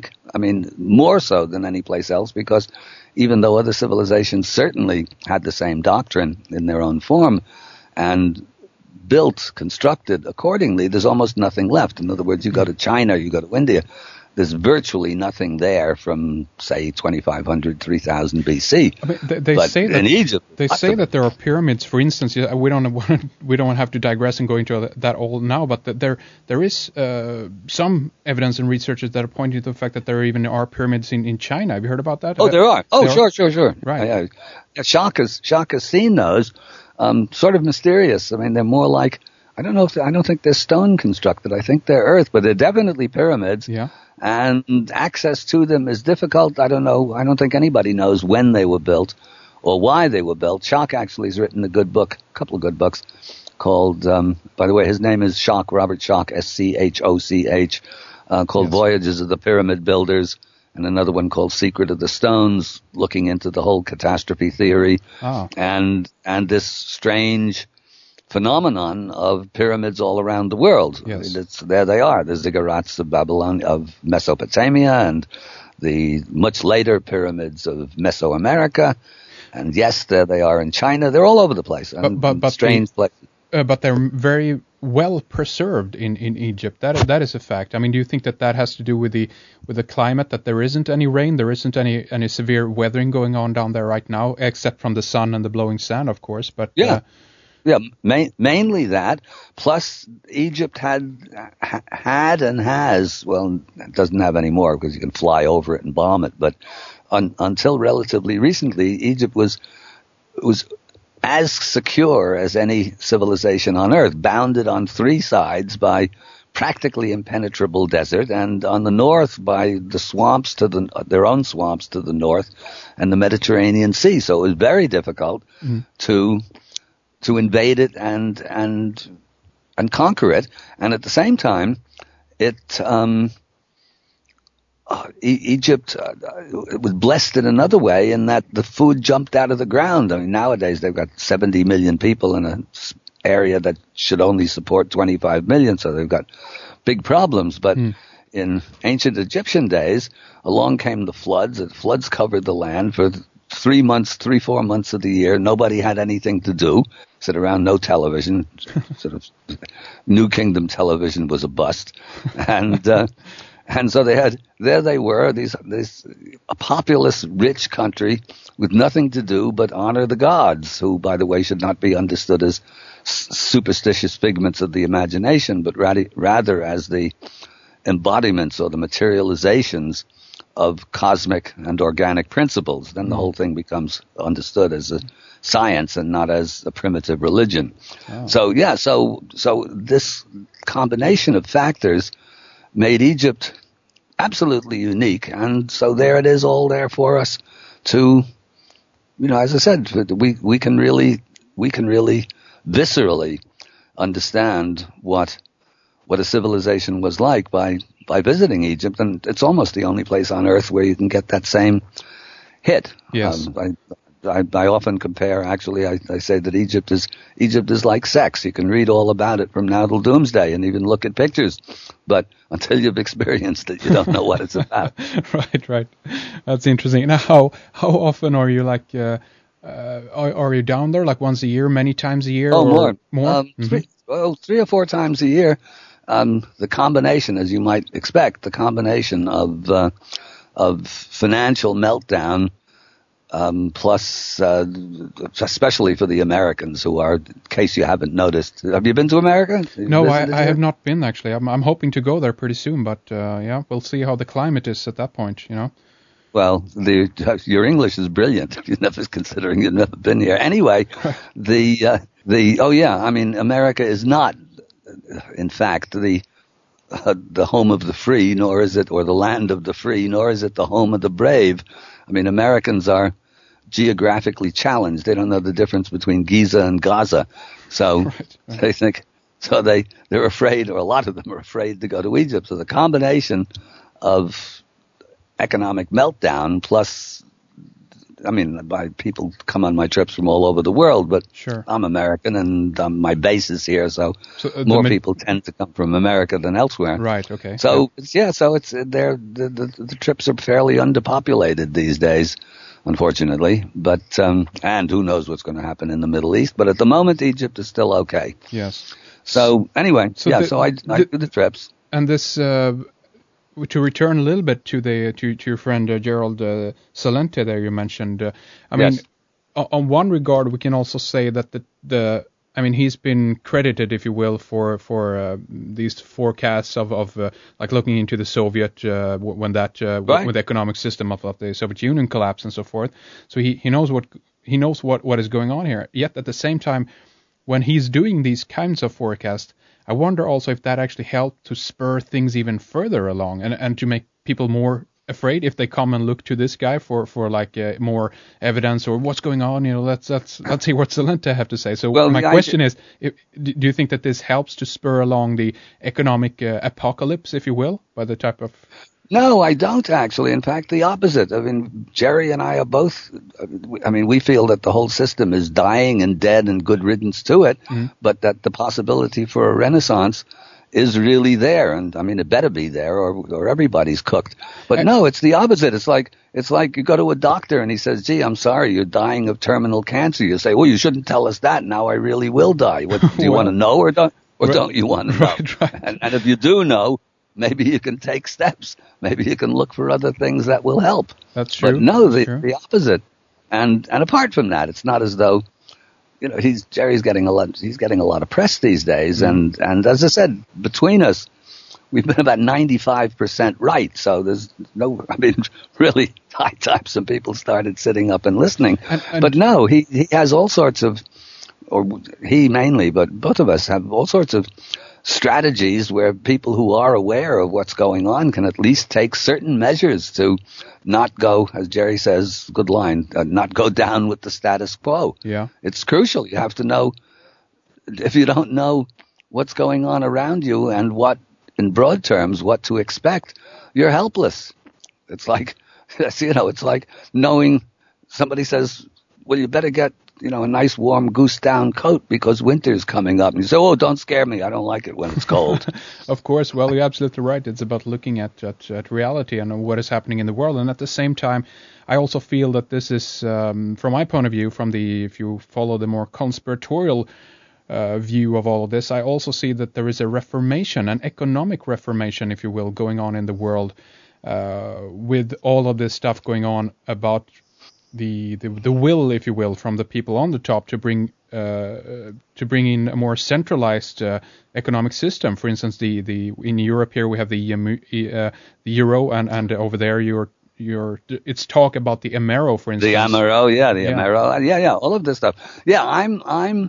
more so than any place else, because even though other civilizations certainly had the same doctrine in their own form and constructed accordingly, there's almost nothing left. In other words, you go to China, you go to India, there's virtually nothing there from, say, 2500, 3000 BC.
They say that
in Egypt,
they say that there are pyramids. For instance, we don't have to digress and go into that all now, but there is some evidence and researchers that are pointing to the fact that there even are pyramids in China. Have you heard about that?
Oh, there are. Oh, sure.
Right.
Shaka's seen those. Sort of mysterious. I mean, they're more like, I don't think they're stone constructed. I think they're earth, but they're definitely pyramids.
Yeah.
And access to them is difficult. I don't know. I don't think anybody knows when they were built or why they were built. Schoch actually has written a couple of good books called, by the way, his name is Schoch, Robert Schoch, Schoch, called Voyages of the Pyramid Builders, and another one called Secret of the Stones, looking into the whole catastrophe theory and this strange phenomenon of pyramids all around the world.
Yes.
There they are, the ziggurats of Babylon, of Mesopotamia, and the much later pyramids of Mesoamerica. And yes, there they are in China. They're all over the place. But strange places.
But they're very well preserved in Egypt. That is a fact. I mean, do you think that has to do with the climate, that there isn't any rain, there isn't any severe weathering going on down there right now, except from the sun and the blowing sand, of course? But
mainly that. Plus, Egypt had and has, well, it doesn't have any more because you can fly over it and bomb it. But until relatively recently, Egypt was as secure as any civilization on Earth, bounded on three sides by practically impenetrable desert, and on the north by the swamps their own swamps to the north, and the Mediterranean Sea. So it was very difficult to invade it and conquer it. And at the same time, Egypt was blessed in another way, in that the food jumped out of the ground. I mean, nowadays they've got 70 million people in an area that should only support 25 million, so they've got big problems. But in ancient Egyptian days, along came the floods. The floods covered the land for 4 months of the year, nobody had anything to do. Sit around, no television. Sort of New Kingdom television was a bust, and so they were a populous, rich country with nothing to do but honor the gods, who, by the way, should not be understood as superstitious figments of the imagination, but rather as the embodiments or the materializations of cosmic and organic principles. Then the whole thing becomes understood as a science and not as a primitive religion. Oh. So this combination of factors made Egypt absolutely unique, and so there it is, all there for us to, as I said, we can really viscerally understand what a civilization was like by visiting Egypt, and it's almost the only place on earth where you can get that same hit.
Yes.
I often compare, actually, I say that Egypt is like sex. You can read all about it from now till doomsday and even look at pictures, but until you've experienced it, you don't know what it's about.
Right. That's interesting. Now, how often are you are you down there, like once a year, many times a year?
Oh,
or
more. 3 or 4 times a year. The combination, as you might expect, the combination of financial meltdown, plus, especially for the Americans who are, in case you haven't noticed. Have you been to America?
No, I have not been, actually. I'm hoping to go there pretty soon, but we'll see how the climate is at that point,
Well, your English is brilliant, considering you've never been here. Anyway, America is not, in fact, the home of the free, nor is it, or the land of the free, nor is it the home of the brave. I mean, Americans are geographically challenged. They don't know the difference between Giza and Gaza. So they think, they're afraid, or a lot of them are afraid to go to Egypt. So the combination of economic meltdown plus, people come on my trips from all over the world, but sure. I'm American and my base is here, so more people tend to come from America than elsewhere.
Right. Okay.
So the trips are fairly underpopulated these days, unfortunately. But and who knows what's going to happen in the Middle East? But at the moment, Egypt is still okay.
Yes.
So anyway, so I do the trips.
And this. To return a little bit to your friend Gerald Celente there you mentioned,
yes.
On one regard we can also say that he's been credited, if you will, for these forecasts of like looking into the Soviet when that right. With the economic system of the Soviet Union collapse and so forth. So he knows what is going on here. Yet at the same time, when he's doing these kinds of forecasts, I wonder also if that actually helped to spur things even further along and to make people more afraid if they come and look to this guy for more evidence or what's going on. Let's see what Celente have to say. So my question is, do you think that this helps to spur along the economic apocalypse, if you will, by the type of...
No, I don't actually. In fact, the opposite. Jerry and I are both, we feel that the whole system is dying and dead and good riddance to it, but that the possibility for a renaissance is really there. And it better be there or everybody's cooked. But no, it's the opposite. It's like you go to a doctor and he says, gee, I'm sorry, you're dying of terminal cancer. You say, well, you shouldn't tell us that. Now I really will die. What, do you want to know or don't you want to know? Right. And if you do know, maybe you can take steps. Maybe you can look for other things that will help.
That's true.
But no, the opposite. And apart from that, it's not as though, Jerry's getting a lot of press these days. And as I said, between us, we've been about 95% right. So there's really high time some people started sitting up and listening. But no, he has all sorts of, or he mainly, but both of us have all sorts of strategies where people who are aware of what's going on can at least take certain measures to not go, as Jerry says, good line, not go down with the status quo.
Yeah.
It's crucial. You have to know, if you don't know what's going on around you and what, in broad terms, what to expect, you're helpless. It's like, it's like knowing somebody says, well, you better get a nice warm goose down coat because winter's coming up. And you say, oh, don't scare me. I don't like it when it's cold.
Of course. Well, you're absolutely right. It's about looking at reality and what is happening in the world. And at the same time, I also feel that this is, from my point of view, if you follow the more conspiratorial view of all of this, I also see that there is a reformation, an economic reformation, if you will, going on in the world with all of this stuff going on about the will, if you will, from the people on the top to bring in a more centralized economic system. For instance, in Europe here we have the euro, and over there it's talk about the Amero, for instance.
The Amero, Amero, all of this stuff. Yeah, I'm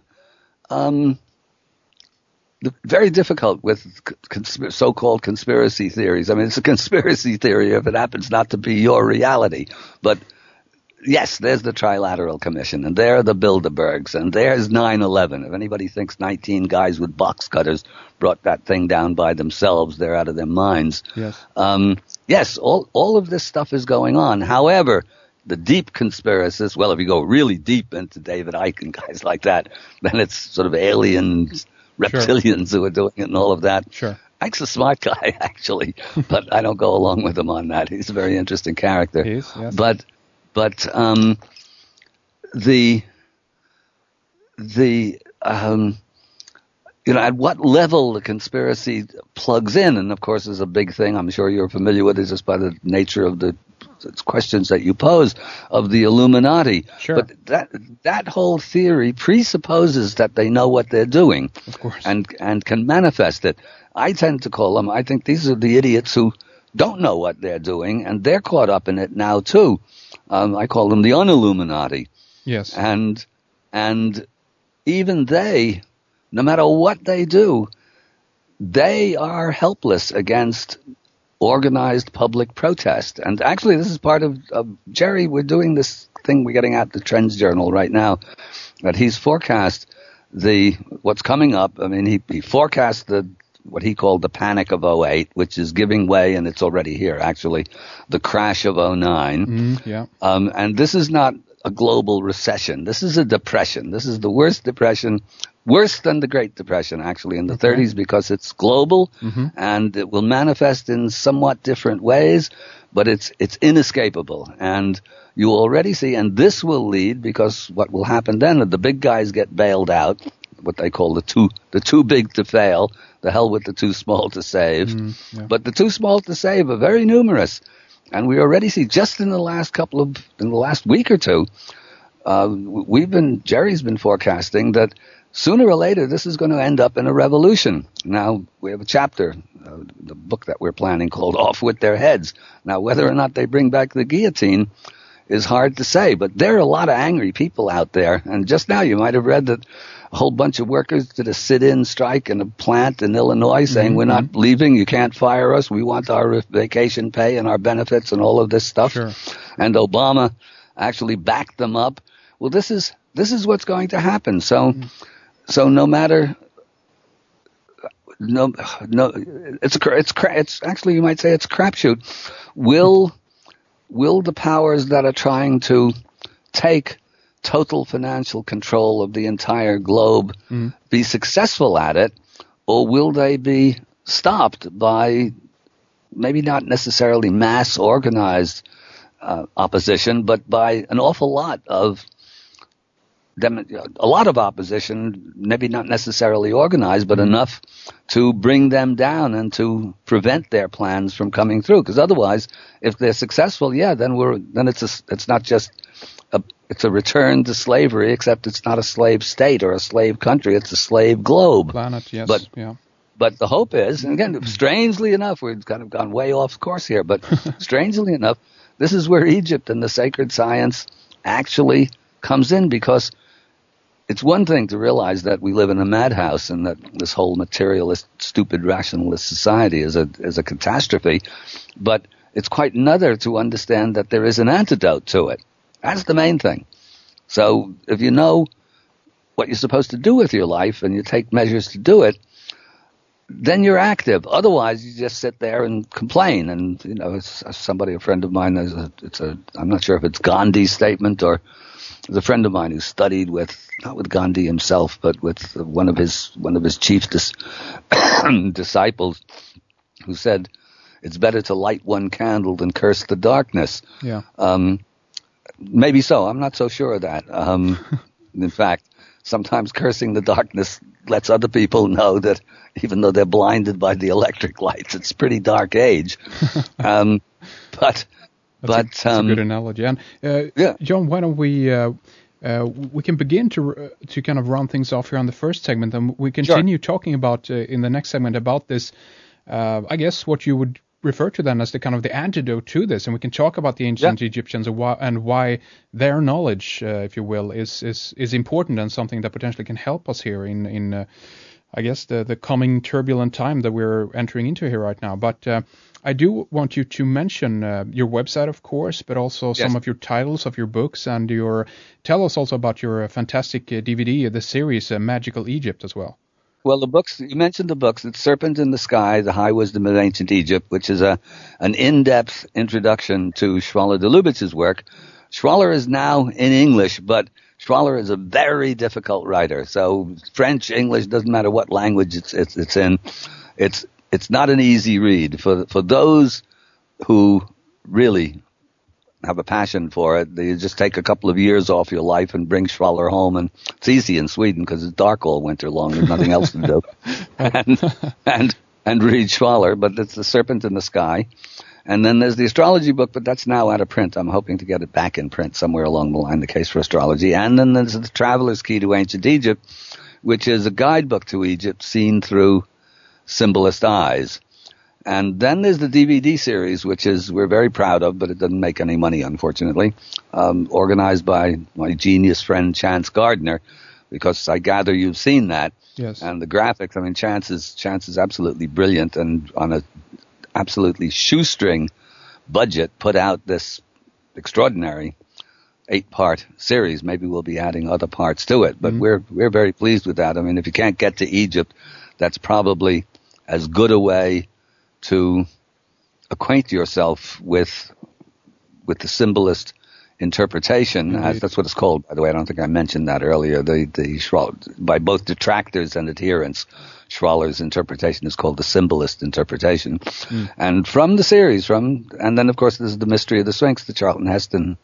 very difficult with so-called conspiracy theories. I mean, it's a conspiracy theory if it happens not to be your reality, but. Yes, there's the Trilateral Commission, and there are the Bilderbergs, and there's 9/11. If anybody thinks 19 guys with box cutters brought that thing down by themselves, they're out of their minds.
Yes.
Yes, all of this stuff is going on. However, the deep conspiracists, well, if you go really deep into David Icke and guys like that, then it's sort of aliens, reptilians who are doing it and all of that.
Sure.
Icke's a smart guy, actually, but I don't go along with him on that. He's a very interesting character.
He is, yes.
But at what level the conspiracy plugs in, and of course is a big thing I'm sure you're familiar with, is just by the nature of the questions that you pose of the Illuminati.
Sure.
But that whole theory presupposes that they know what they're doing,
of course,
and can manifest it. I tend to call them, I think these are the idiots who don't know what they're doing, and they're caught up in it now too. I call them the unilluminati.
Yes.
And even they, no matter what they do, they are helpless against organized public protest. And actually, this is part of Jerry, we're doing this thing, we're getting at the Trends Journal right now, that he's forecast what's coming up. I mean, he forecast what he called the panic of 2008, which is giving way, and it's already here, actually, the crash of 2009. And this is not a global recession. This is a depression. This is the worst depression, worse than the Great Depression, actually, in the 30s, because it's global, and it will manifest in somewhat different ways, but it's inescapable. And you already see, and this will lead, because what will happen then, the big guys get bailed out, what they call the too big to fail, the hell with the too small to save. But the too small to save are very numerous. And we already see just in the last week or two, Jerry's been forecasting that sooner or later this is going to end up in a revolution. Now, we have a chapter, the book that we're planning, called Off With Their Heads. Now, whether or not they bring back the guillotine is hard to say, but there are a lot of angry people out there. And just now you might have read that a whole bunch of workers did a sit-in strike in a plant in Illinois saying, we're not leaving, you can't fire us, we want our vacation pay and our benefits and all of this stuff.
Sure. And
Obama actually backed them up. Well, this is what's going to happen. So no matter, it's actually, you might say it's a crapshoot. Will the powers that are trying to take total financial control of the entire globe be successful at it, or will they be stopped by maybe not necessarily mass organized opposition, but by an awful lot of them, a lot of opposition, maybe not necessarily organized, but enough to bring them down and to prevent their plans from coming through. Because otherwise, if they're successful, then it's not just it's a return to slavery, except it's not a slave state or a slave country; it's a slave globe.
Planet, yes.
But the hope is, and again, strangely enough, we've kind of gone way off course here, but strangely enough, this is where Egypt and the sacred science actually comes in, because it's one thing to realize that we live in a madhouse and that this whole materialist, stupid, rationalist society is a catastrophe, but it's quite another to understand that there is an antidote to it. That's the main thing. So if you know what you're supposed to do with your life and you take measures to do it, then you're active. Otherwise, you just sit there and complain. And a friend of mine, I'm not sure if it's Gandhi's statement or there's a friend of mine who studied not with Gandhi himself, but with one of his chief disciples, who said, "It's better to light one candle than curse the darkness."
Yeah.
Maybe so. I'm not so sure of that. In fact, sometimes cursing the darkness lets other people know that even though they're blinded by the electric lights, it's a pretty dark age. That's a
good analogy. And John, why don't we can begin to kind of run things off here on the first segment, and we continue talking about in the next segment about this. I guess what you would refer to then as the kind of the antidote to this, and we can talk about the ancient Egyptians and why their knowledge, if you will, is important and something that potentially can help us here in I guess the coming turbulent time that we're entering into here right now. But I do want you to mention your website, of course, but also some of your titles of your books, and tell us also about your fantastic DVD, the series Magical Egypt as well.
Well, the books, you mentioned the books. It's Serpent in the Sky, The High Wisdom of Ancient Egypt, which is an in-depth introduction to Schwaller de Lübicz's work. Schwaller is now in English, but Schwaller is a very difficult writer. So French, English, doesn't matter what language it's in. It's not an easy read. For those who really have a passion for it, you just take a couple of years off your life and bring Schwaller home, and it's easy in Sweden because it's dark all winter long. There's nothing else to do, and read Schwaller. But it's The Serpent in the Sky, and then there's the astrology book, but that's now out of print. I'm hoping to get it back in print somewhere along the line. The Case for Astrology, and then there's the Traveler's Key to Ancient Egypt, which is a guidebook to Egypt seen through symbolist eyes. And then there's the DVD series, which we're very proud of, but it doesn't make any money, unfortunately, organized by my genius friend Chance Gardner, because I gather you've seen that.
Yes.
And the graphics, I mean, Chance is absolutely brilliant, and on a absolutely shoestring budget put out this extraordinary 8-part series. Maybe we'll be adding other parts to it, but we're very pleased with that. I mean, if you can't get to Egypt, that's probably as good a way to acquaint yourself with the symbolist interpretation, as that's what it's called, by the way. I don't think I mentioned that earlier. By both detractors and adherents, Schwaller's interpretation is called the symbolist interpretation. And from the series, and then of course there's the Mystery of the Sphinx, the Charlton Heston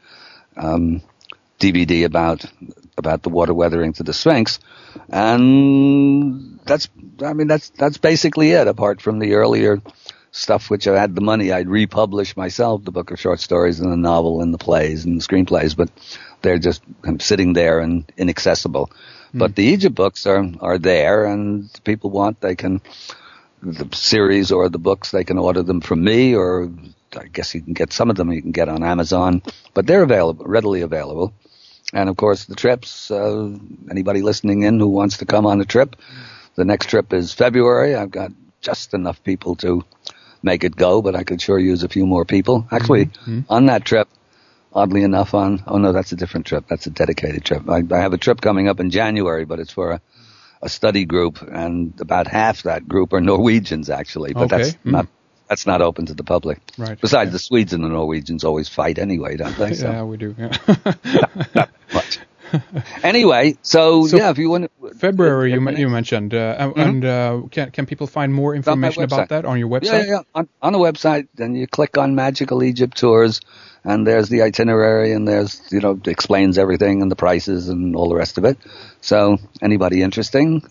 DVD about the water weathering to the Sphinx, and that's basically it. Apart from the earlier stuff, which I had the money, I'd republish myself, the book of short stories and the novel and the plays and the screenplays, but they're just kind of sitting there and inaccessible. But the Egypt books are there, and if people want, they can, the series or the books, they can order them from me, or I guess you can get some of them you can get on Amazon, but they're readily available. And of course the trips, anybody listening in who wants to come on a trip, the next trip is February. I've got just enough people to make it go, but I could sure use a few more people. Actually, on that trip, oddly enough, that's a different trip. That's a dedicated trip. I have a trip coming up in January, but it's for a study group, and about half that group are Norwegians, actually. But that's not open to the public.
Right.
Besides, the Swedes and the Norwegians always fight anyway, don't they? So.
Yeah, we do. Yeah.
not much. Anyway, so yeah, if you want
February, you mentioned, and can people find more information about that on your website?
Yeah. On the website, then you click on Magical Egypt Tours, and there's the itinerary, and there's, it explains everything and the prices and all the rest of it. So anybody interested,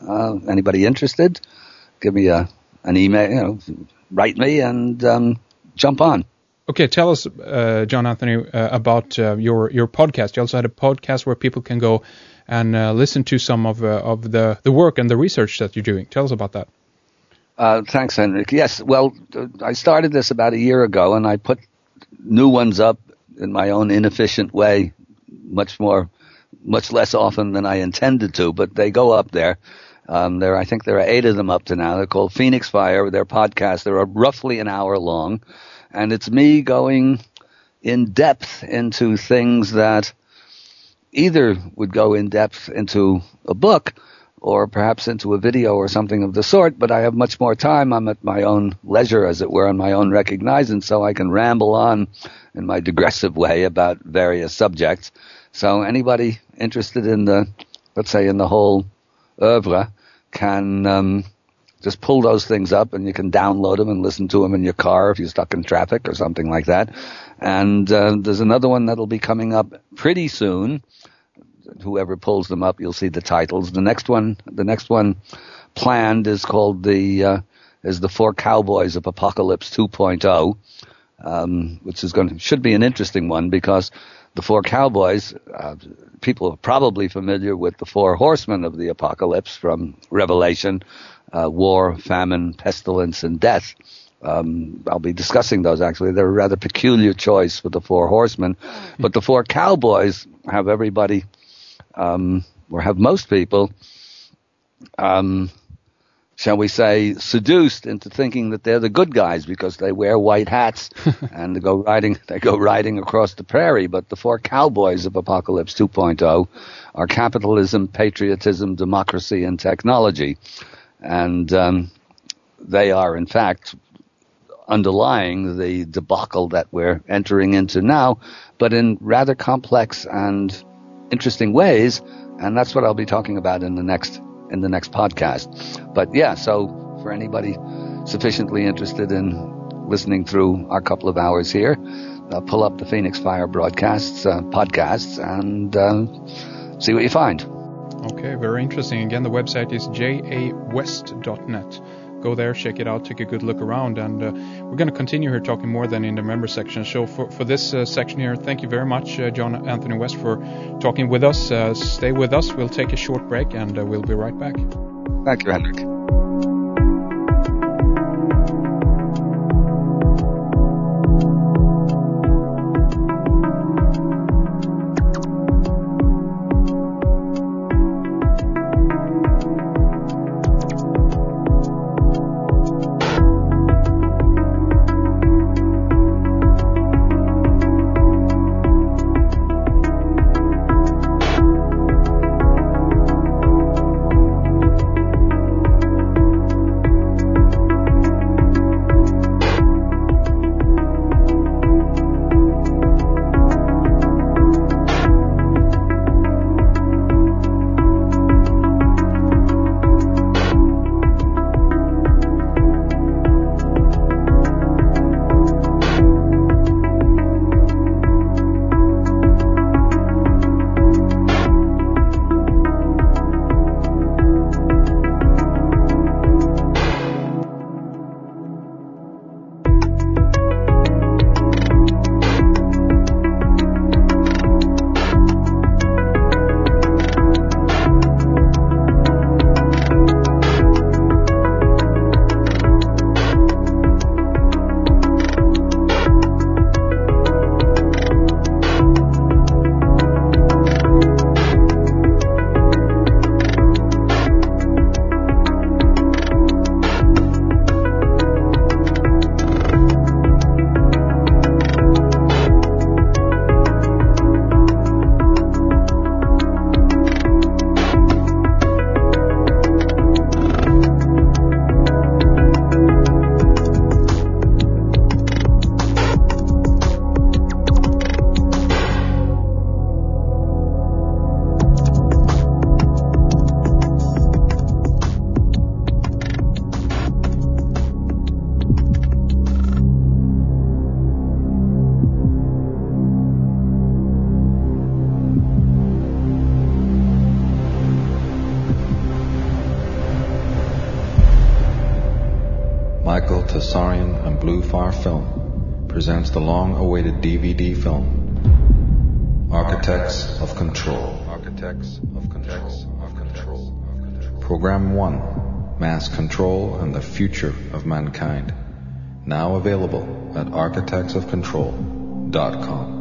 give me an email, write me, and jump on.
Okay, tell us, John Anthony, about your podcast. You also had a podcast where people can go and listen to some of the work and the research that you're doing. Tell us about that.
Thanks, Henrik. Yes, well, I started this about a year ago, and I put new ones up in my own inefficient way, much less often than I intended to, but they go up there. I think there are 8 of them up to now. They're called Phoenix Fire. They're podcasts. They're roughly an hour long. And it's me going in depth into things that either would go in depth into a book, or perhaps into a video or something of the sort, but I have much more time. I'm at my own leisure, as it were, and my own recognizance, so I can ramble on in my digressive way about various subjects. So anybody interested in the, let's say, in the whole oeuvre can just pull those things up, and you can download them and listen to them in your car if you're stuck in traffic or something like that. And there's another one that'll be coming up pretty soon. Whoever pulls them up, you'll see the titles. The next one planned is called the Four Cowboys of Apocalypse 2.0, which should be an interesting one, because the Four Cowboys, people are probably familiar with the Four Horsemen of the Apocalypse from Revelation: war, famine, pestilence, and death. I'll be discussing those, actually. They're a rather peculiar choice with the Four Horsemen, but the Four Cowboys have everybody. Or have most people, shall we say, seduced into thinking that they're the good guys because they wear white hats and they go riding across the prairie. But the Four Cowboys of Apocalypse 2.0 are capitalism, patriotism, democracy, and technology. And they are, in fact, underlying the debacle that we're entering into now, but in rather complex and interesting ways, and that's what I'll be talking about in the next podcast. But yeah, so for anybody sufficiently interested in listening through our couple of hours here, pull up the Phoenix Fire podcasts and see what you find.
Okay, very interesting. Again, the website is jawest.net. Go there, check it out, take a good look around, and we're going to continue here talking more than in the member section. So for this section here, thank you very much, John Anthony West, for talking with us. Stay with us. We'll take a short break, and we'll be right back.
Thank you, Henrik.
Michael Tsarian and Blue Fire Film presents the long-awaited DVD film, Architects of Control. Program 1, Mass Control and the Future of Mankind. Now available at architectsofcontrol.com.